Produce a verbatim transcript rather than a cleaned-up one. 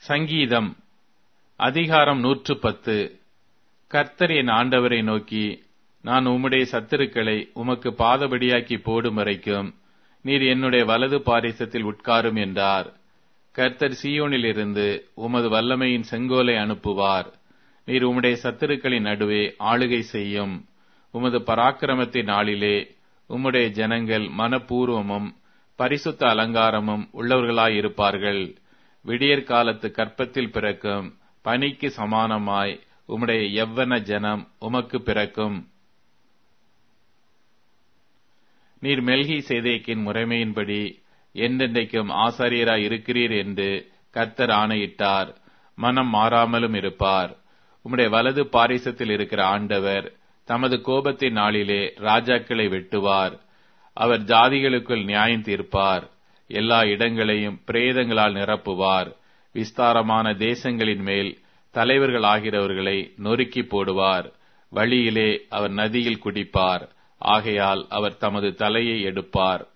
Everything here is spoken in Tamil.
சங்கீதம் அதிகாரம் நூற்று பத்து. கர்த்தர் என் ஆண்டவரை நோக்கி, நான் உம்முடைய சத்துருக்களை உமக்கு பாதபடியாக்கி போடும் வரைக்கும் நீர் என்னுடைய வலது பாரிசத்தில் உட்காரும் என்றார். கர்த்தர் சீயோனிலிருந்து உமது வல்லமையின் செங்கோலை அனுப்புவார். நீர் உம்முடைய சத்துருக்களின் நடுவே ஆளுகை செய்யும். உமது பராக்கிரமத்தின் நாளிலே உம்முடைய ஜனங்கள் மனப்பூர்வமும் பரிசுத்த அலங்காரமும் உள்ளவர்களாயிருப்பார்கள். விடியற் காலத்து கற்பத்தில் பிறக்கும் பனிக்கு சமானமாய் உம்முடைய யவ்வன ஜனம் உமக்கு பிறக்கும். நீர் மெல்கி சேதேக்கின் முறைமையின்படி என்றென்றைக்கும் ஆசாரியராய் இருக்கிறீர் என்று கர்த்தர் ஆணையிட்டார். மனம் மாறாமலும் இருப்பார். உம்முடைய வலது பாரிசத்தில் இருக்கிற ஆண்டவர் தமது கோபத்தின் நாளிலே ராஜாக்களை வெட்டுவார். அவர் ஜாதிகளுக்குள் நியாயம் தீர்ப்பார். எல்லா இடங்களையும் பிரேதங்களால் நிரப்புவார். விஸ்தாரமான தேசங்களின் மேல் தலைவர்கள் ஆகிறவர்களை நொறுக்கி போடுவார். வழியிலே அவர் நதியில் குடிப்பார். ஆகையால் அவர் தமது தலையை எடுப்பார்.